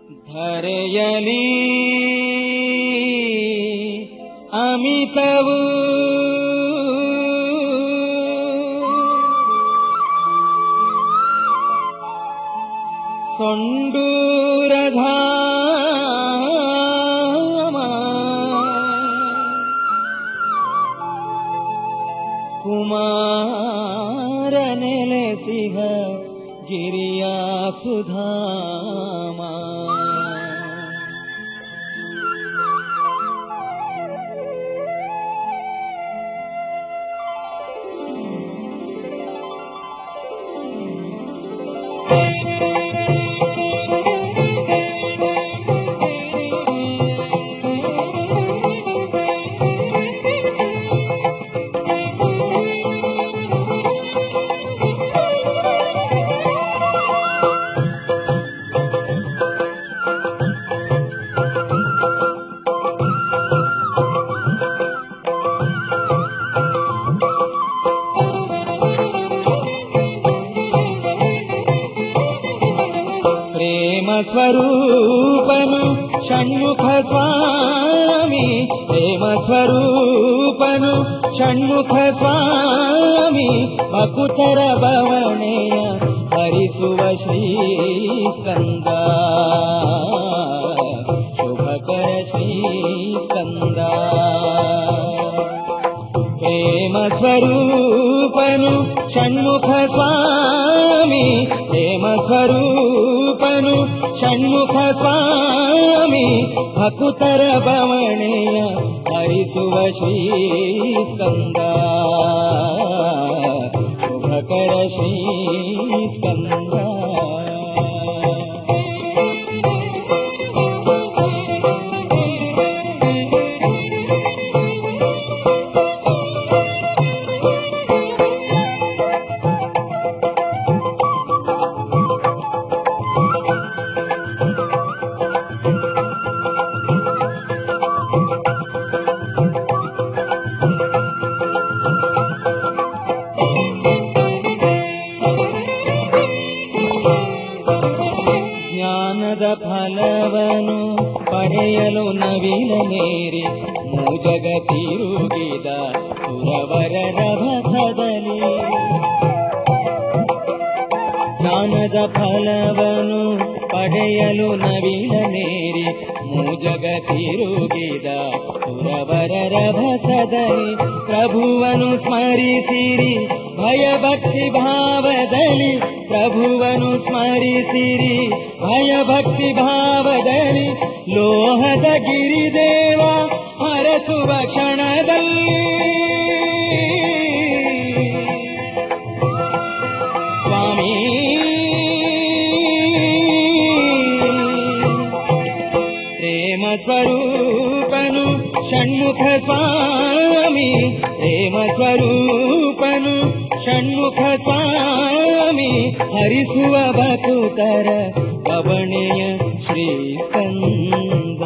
ಧರೆಯಲಿ ಅಮಿತವು ಸೊಂಡೂರಧಾಮ ಕುಮಾರ ನೆಲೆಸಿಹ ಗಿರಿಯ ಸುಧಾಮ ಸ್ವರೂಪನು ಷಣ್ಮುಖ ಸ್ವಾಮಿ ಪ್ರೇಮ ಸ್ವರೂಪನು ಷಣ್ಮುಖ ಸ್ವಾಮಿ ಭಕುತರ ಬವಣೆಯ ಹರಿಸುವ ಶ್ರೀ ಸ್ಕಂದ ಶುಭಕರ ಶ್ರೀ ಸ್ಕಂದ ಪ್ರೇಮ ಸ್ವರೂಪನು ಷಣ್ಮುಖ ಸ್ವಾಮಿ ಪ್ರೇಮ ಸ್ವರೂಪನು ಷಣ್ಮುಖ ಸ್ವಾಮಿ ಭಕುತರ ಬವಣೆಯ ಹರಿಸುವ ಶ್ರೀ ಸ್ಕಂದ ಶುಭಕರ ಶ್ರೀ ಸ್ಕಂದ ಫಲವನು ಪಡೆಯಲು ನವಿಲನೇರಿ ಮೂಜಗ ತಿರುಗಿದ ಸುರವರರ ಭಸದಲ್ಲಿ ಜ್ಞಾನದ ಫಲವನು ಪಡೆಯಲು ನವಿಲನೇರಿ ಮೂಜಗ ತಿರುಗಿದ ಸುರವರರ ಭಸದಲ್ಲಿ ಪ್ರಭುವನು ಸ್ಮರಿಸಿರಿ ಭಯಭಕ್ತಿ ಭಾವದಲ್ಲಿ ಪ್ರಭುವನು ಸ್ಮರಿಸಿರಿ ಭಯಭಕ್ತಿ ಭಾವದಲ್ಲಿ ಲೋಹದ ಗಿರಿದೇವ ಹರಸುವ ಕ್ಷಣದಲ್ಲಿ ಸ್ವಾಮಿ ಪ್ರೇಮ ಸ್ವರೂಪನು ಷಣ್ಮುಖ ಸ್ವಾಮಿ ಪ್ರೇಮ ಸ್ವರೂಪನು ಷಣ್ಮುಖ ಸ್ವಾಮಿ ಹರಿಸುವ ಭಕುತರ ಬವಣೆಯ ಶ್ರೀ ಸ್ಕಂದ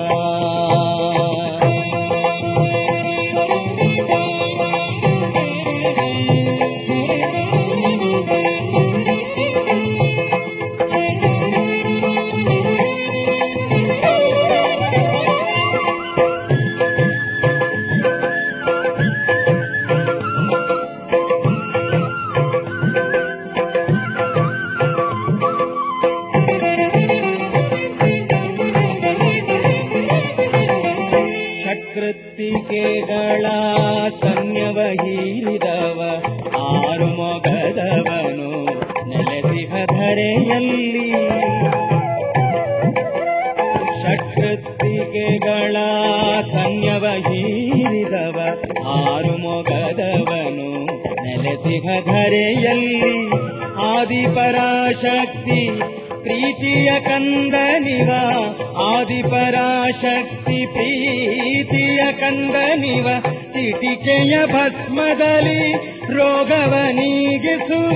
ಕೃತ್ತಿಕೆಗಳ ಸ್ತನ್ಯವ ಹೀರಿದವ ಆರು ಮೊಗದವನು ನೆಲೆಸಿಹ ಧರೆಯಲ್ಲಿ ಷಟ್ಕೃತ್ತಿಕೆಗಳ ಸ್ತನ್ಯವ ಹೀರಿದವ ಆರು ಮೊಗದವನು ನೆಲೆಸಿಹ ಧರೆಯಲ್ಲಿ ಆದಿಪರಾಶಕ್ತಿ ಪ್ರೀತಿಯ ಕಂದನಿವ ಆದಿಪರಾಶಕ್ತಿ ಪ್ರೀತಿಯ ಕಂದನಿವ ಚಿಟಿಕೆಯ ಭಸ್ಮದಲ್ಲಿ ರೋಗವ ನೀಗಿಸುವ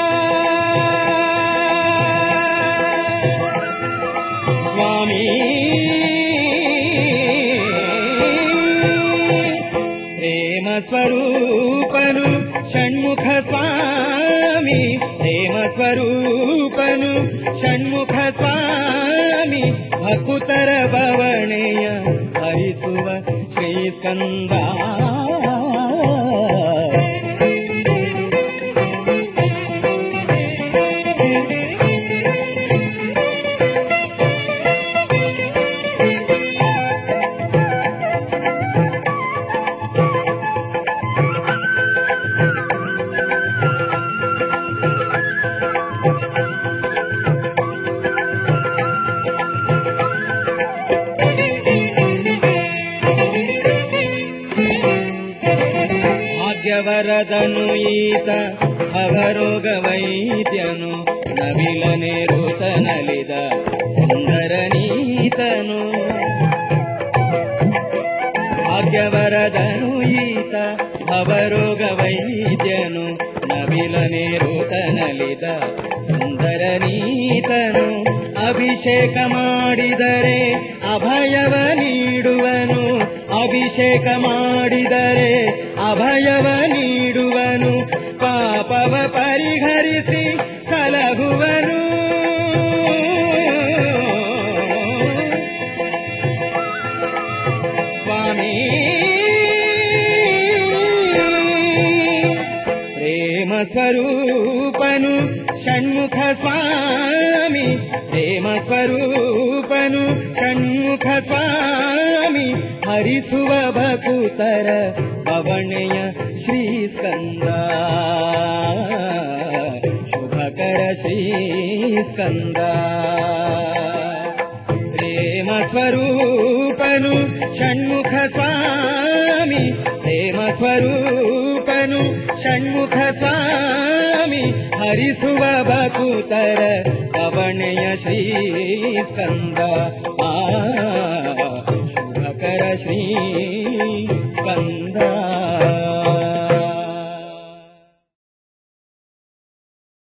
ಸ್ವಾಮಿ ಪ್ರೇಮ ಸ್ವರೂಪನು ಷಣ್ಮುಖ ಸ್ವಾಮಿ ಪ್ರೇಮ ಸ್ವರೂಪನು ಷಣ್ಮುಖ ಸ್ವಾಮಿ ಸ್ವಾಮಿ ಭಕುತರ ಬವಣೆಯ ಹರಿಸುವ ಶ್ರೀ ಸ್ಕಂದ. ಭಾಗ್ಯವರದನು ಈತ ಭವರೋಗ ವೈದ್ಯನು, ನವಿಲನೆ ಋತನಲಿದ ಸುಂದರ ನೀತನು. ಭಾಗ್ಯವರದನು ಈತ ಭವರೋಗ ವೈದ್ಯನು, ನವಿಲನೆ ಋತನಲಿದ ಸುಂದರ ನೀತನು. ಅಭಿಷೇಕ ಮಾಡಿದರೆ ಅಭಯವ ನೀಡುವನು, ಅಭಿಷೇಕ ಮಾಡಿದರೆ ಅಭಯವ ನೀಡುವನು. ಪಾಪವ ಪರಿಹರಿಸಿ ಸಲಹುವನು. ಸ್ವಾಮಿ ಪ್ರೇಮ ಸ್ವರೂಪನು ಷಣ್ಮುಖ ಸ್ವಾಮಿ, ಪ್ರೇಮ ಸ್ವರೂಪನು ಷಣ್ಮುಖ ಸ್ವಾಮಿ, ಹರಿಸುವ ಭಕುತರ ಪವಣೆಯ ಶ್ರೀ ಸ್ಕಂದ. ಶುಭಕರ ಶ್ರೀ ಸ್ಕಂದ. ಪ್ರೇಮ ಸ್ವರೂಪನು ಷಣ್ಮುಖ ಸ್ವಾಮಿ, ಪ್ರೇಮ ಸ್ವರೂಪನು ಷಣ್ಮುಖ ಸ್ವಾಮಿ, ಹರಿಸುವ ಭಕುತರ ಪವಣೆಯ ಶ್ರೀ ಸ್ಕಂದ. ಶುಭಕರ ಶ್ರೀ ಸ್ಕಂದ.